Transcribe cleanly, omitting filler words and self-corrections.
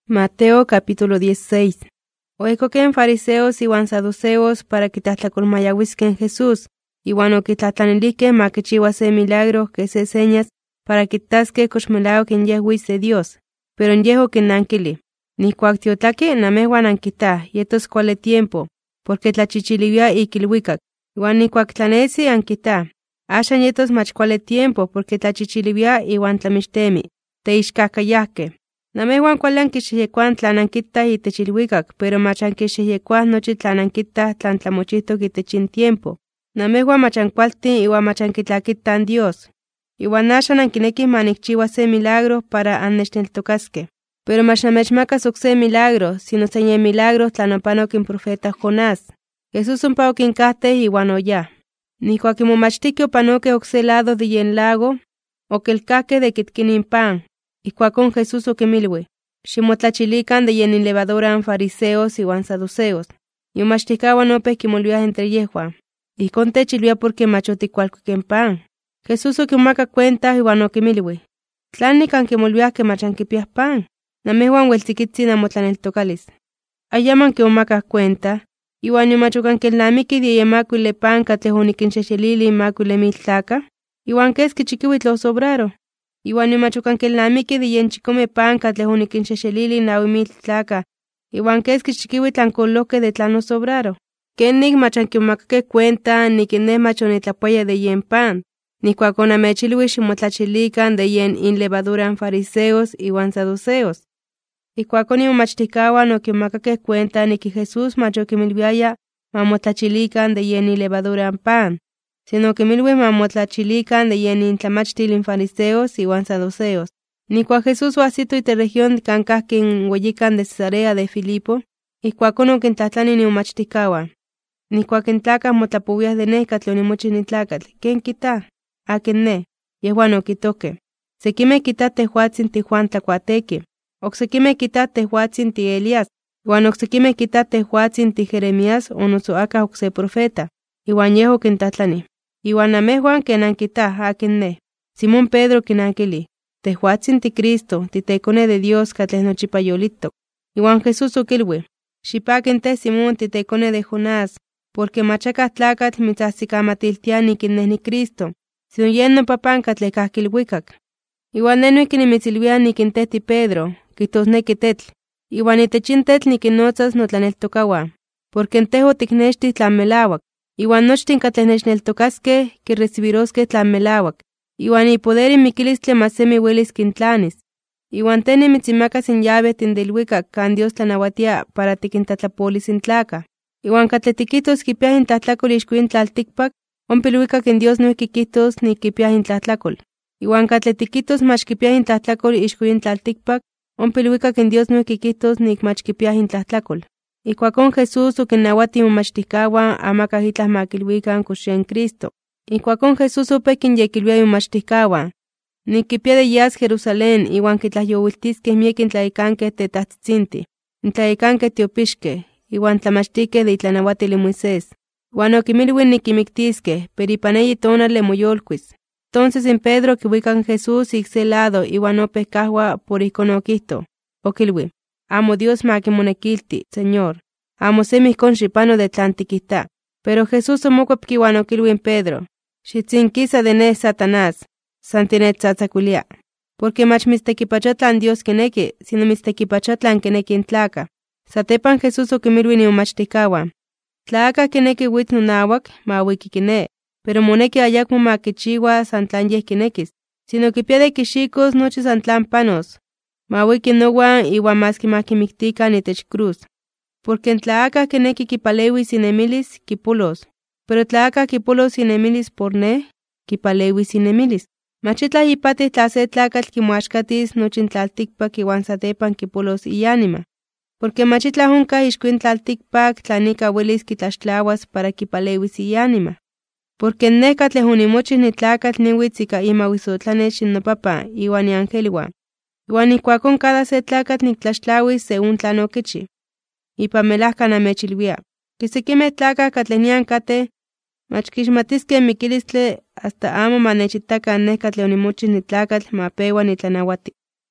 Mateo capítulo 16. Oikoken fariseos iwan saduceos para quitatlacolmayahuisken Jesús, iwan oquitlatlaniliken maquichiua se milagro que se señas para quitasque coxmelao quien yehuis de Dios. Pero en yeho quinankili, ni cuactiotlaqui namehuan anquita, yetos cuale tiempo, porque tlachichilivia y kilhuicac, iwan ni cuactlanesi anquita. Ashan yetos mach cuale tiempo, porque tlachichilivia iwan tlamixtemi, teixcacayahque. Namehuan cualan quixyecuan tlananquita itechilhuicac, pero machan quixyecuan nochi tlananquita tlan tlamochihtoc itechin tiempo. Namehuan machan cualtin iwan machan quitlaquitan Dios. Iwan axan anquinequih manicchiua se milagro para annechneltocasque. Pero mach namechmacas ocse milagro, sino señe milagro tlanopanoc in profeta Jonás. Jesús ompa oquincahte iwan oya. Nicuac momachtiqui opanoque ocse lado de yen lago, oquelcahque de quitquinin pan. Ijkuakon Jesús oquimilui, ximotlachilican de yen inlevadoran fariseos iwan saduceos. Yomachticahuan opeh quimolviah entre yehuan. Ijkon techilvia porque mach oticualcuiquen pan. Jesús oquimomacac cuenta iwan oquimilui, ¿tlanik anquimolviah que mach anquipiah pan? Namehuan ueltiquitzin amotlaneltocalis. Ayaman quimomacac cuenta, iwan yomach ocanquelnamiquih de yemacuile pan catleh oniquinxexelili macuile 1000 tlacah, iwan quesqui chiquiuitl osobraro. Iwan yomach ocanquelnamiquih de yen chicome pan catleh oniquinxexelili 9000 tlacah, iwan quesqui chiquiuitl ancolohqueh de tlan osobraro. Quenih mach anquimomacaqueh cuenta niquineh mach onitlapuaya de yen pan, nihcuac onamechilui ximotlachilican de yen inlevaduran fariseos iwan saduceos. Ijkuakon imomachticahuan oquimomacaqueh cuenta niqui Jesús mach oquimilviaya mamotlachilican de yen inlevaduran pan, sino oquimilui mamotlachilican de yen intlamachtil in fariseos iwan saduceos. Nicuac Jesús oahsito ite región cancahque in ueyican de Cesarea de Filipo, ijkuakon oquintlahtlani imomachticahuan. Nicuac in tlacah motlapowiah de neh catleh onimochi nitlacatl, ¿ken quita? Akin neh, yehuan oquitohqueh. Sequimeh quitah tehuatzin tiJuan tlacuatequi, ocsequimeh quitah tehuatzin tiElías, iwan ocsequimeh quitah tehuatzin tiJeremías o noso acah ocse profeta. Iwan yeh oquintlahtlani, iwan namehuan ken anquitah akin neh. Simón Pedro quinankili, tehuatzin tiCristo, tiTecone de Dios catleh nochipa yolitok. Iwan Jesús oquilui, xipaquin teh Simón tiTecone de Jonás, porque machacah tlacatl mitzahsicamatiltia niquin neh niCristo, sino yen nopapan catleh cahqui ilhuicac. Iwan neh noihqui nimitzilvia niquin teh tiPedro, quihtosnequi tetl, iwan itechin tetl niquinnotzas notlaneltocahuan, porque teh oticnextih tlan melauac, iwan nochtin catleh nechneltocasqueh quirecibirosqueh tlan melauac, iwan ipoder in miquilistli mas semi uelis quintlanis. Iwan teh nimitzinmacas in llavetin de ilhuicac can Dios tlanauatia para tiquintlatlapolis in tlacah. Iwan catleh tiquihtos quipiah intlahtlacol ixco in tlalticpac, ompa ilhuicac in Dios noihqui quihtos ni quipiah intlahtlacol. Iwan catleh tiquihtos mach quipiah intlahtlacol ixco in tlalticpac, ompa ilhuicac in Dios noihqui quihtos ni mach quipiah intlahtlacol. Ijkuakon Jesús oquinnauati imomachticahuan amacah itlah maquilhuican kox yen Cristo. Ijkuakon Jesús opeh quinyekilvia imomachticahuan, niquipia de yas Jerusalén iwan quitlahyowiltisqueh miek intlayecanqueh tetahtzitzintih, intlayecanqueh tiopixqueh, iwan tlamachtiqueh de itlanauatil in Moisés. Iwan oquimilui niquimictisqueh, pero ipan eyi tonali moyolcuis. Entonces in Pedro quihuicac Jesús ik se lado iwan opeh kahua por ijkon oquihto. Oquilui, amo Dios maquimonequilti, Señor, amo semi ijkon xipano de tlan tiquita. Pero Jesús omocuepqui iwan oquilui in Pedro, xitzinquisa de neh Satanás, san tinechtlatzacuilia, porque mach mitztequipacha tlan Dios quinequi, sino mitztequipacha tlan quinequi in tlacah. Satepan Jesús oquimilui imomachticahuan, tla acah quinequi uitz nonauac, mauiki quineh, pero moneki ayacmo maquichiua san tlan yeh quinequis, sino quipia de quixicos nochi san tlan panos. Mauiki nohuan iwan mas maquimictican itech cruz. Porque tla acah quinequi quipaleuis inemilis, quipolos, pero tla acah quipolos inemilis por neh, quipaleuis inemilis. Mach itlah ipatih tla se tlacatl quimoaxcatis nochi in tlalticpac iwan satepan quipolos iánima. Porque mach itlah oncah ixco in tlalticpac tlan ika uelis quitlaxtlauas para quipaleuis iánima. Porque neh catleh onimochih nitlacatl niuitz ika imauisotlanex in nopapan iwan iangelhuan. Iwan ijkuakon cada se tlacatl nictlaxtlauis según tlan oquichi. Ipan melahka namechilvia, quisequimeh tlacah catleh nian cateh, mach quixmatisqueh miquilistli hasta amo manechitacan neh catleh onimochih nitlacatl ma peua nitlanauati.